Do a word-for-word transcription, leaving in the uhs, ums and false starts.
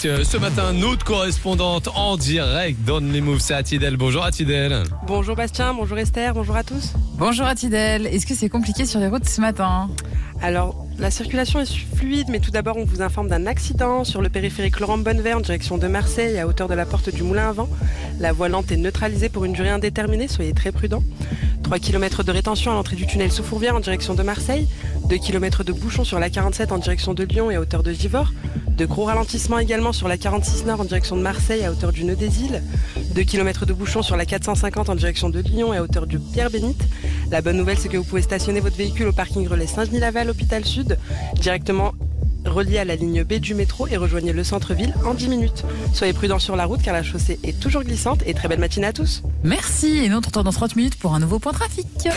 euh, ce matin, notre correspondante en direct dans les Moves, c'est Atidel. Bonjour Atidel. Bonjour Bastien, bonjour Esther, bonjour à tous. Bonjour Atidel, est-ce que c'est compliqué sur les routes ce matin ? Alors, la circulation est fluide, mais tout d'abord on vous informe d'un accident sur le périphérique Laurent Bonnevet en direction de Marseille à hauteur de la porte du Moulin à Vent. La voie lente est neutralisée pour une durée indéterminée, soyez très prudents. trois kilomètres de rétention à l'entrée du tunnel sous Fourvière en direction de Marseille. deux kilomètres de bouchons sur la quarante-sept en direction de Lyon et à hauteur de Givors. De gros ralentissements également sur la quarante-six Nord en direction de Marseille à hauteur du Nœud des Îles. deux kilomètres de bouchons sur la quatre cent cinquante en direction de Lyon et à hauteur du Pierre-Bénite. La bonne nouvelle, c'est que vous pouvez stationner votre véhicule au parking relais Saint-Genis-Laval, Hôpital Sud, directement relié à la ligne B du métro et rejoignez le centre-ville en dix minutes. Soyez prudents sur la route car la chaussée est toujours glissante et très belle matinée à tous. Merci, et nous on te retrouve dans trente minutes pour un nouveau point trafic.